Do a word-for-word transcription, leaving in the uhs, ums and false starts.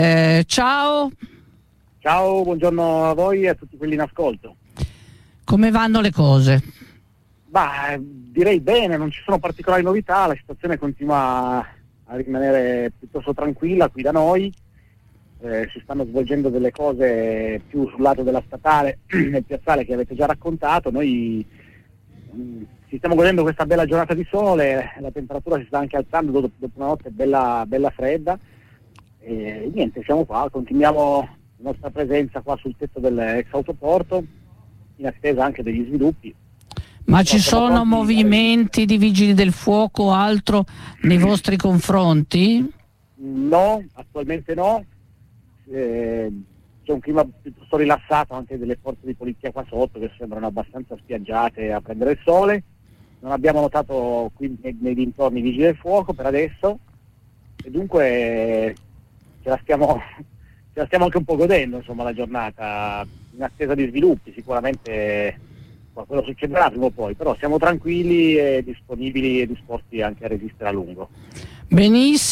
Eh, ciao. Ciao, buongiorno a voi e a tutti quelli in ascolto. Come vanno le cose? Bah, direi bene, non ci sono particolari novità, la situazione continua a rimanere piuttosto tranquilla qui da noi, eh, si stanno svolgendo delle cose più sul lato della statale nel piazzale che avete già raccontato. Noi mh, ci stiamo godendo questa bella giornata di sole, la temperatura si sta anche alzando dopo, dopo una notte bella, bella fredda e niente, siamo qua, continuiamo la nostra presenza qua sul tetto dell'ex autoporto in attesa anche degli sviluppi. Ma ci Siamo sono pronti a- movimenti di vigili del fuoco o altro nei vostri confronti? No, attualmente no. Eh, c'è un clima piuttosto rilassato anche delle forze di polizia qua sotto che sembrano abbastanza spiaggiate a prendere il sole. Non abbiamo notato qui nei, nei dintorni vigili del fuoco per adesso e dunque ce la stiamo, ce la stiamo anche un po' godendo, insomma, la giornata in attesa di sviluppi. Sicuramente quello succederà prima o poi, però siamo tranquilli e disponibili e disposti anche a resistere a lungo. Benissimo.